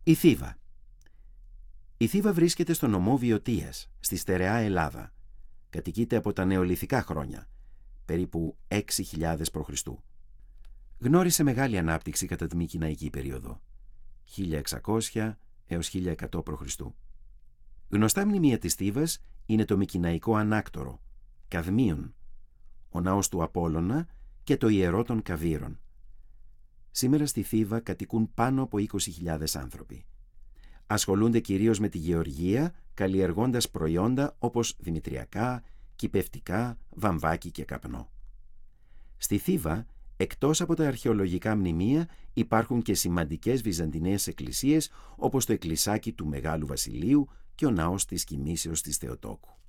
Η Θήβα. Η Θήβα βρίσκεται στο νομό Βιωτίας, στη στερεά Ελλάδα. Κατοικείται από τα νεολιθικά χρόνια, περίπου 6.000 π.Χ. Γνώρισε μεγάλη ανάπτυξη κατά τη Μικηναϊκή περίοδο, 1600 έως 1100 π.Χ. Γνωστά μνημεία της Θήβας είναι το Μικηναϊκό Ανάκτορο, Καδμίων, ο ναός του Απόλλωνα και το ιερό των Καβύρων. Σήμερα στη Θήβα κατοικούν πάνω από 20.000 άνθρωποι. Ασχολούνται κυρίως με τη γεωργία, καλλιεργώντας προϊόντα όπως δημητριακά, κυπευτικά, βαμβάκι και καπνό. Στη Θήβα, εκτός από τα αρχαιολογικά μνημεία, υπάρχουν και σημαντικές βυζαντινές εκκλησίες όπως το εκκλησάκι του Μεγάλου Βασιλείου και ο ναός της Κοιμήσεως της Θεοτόκου.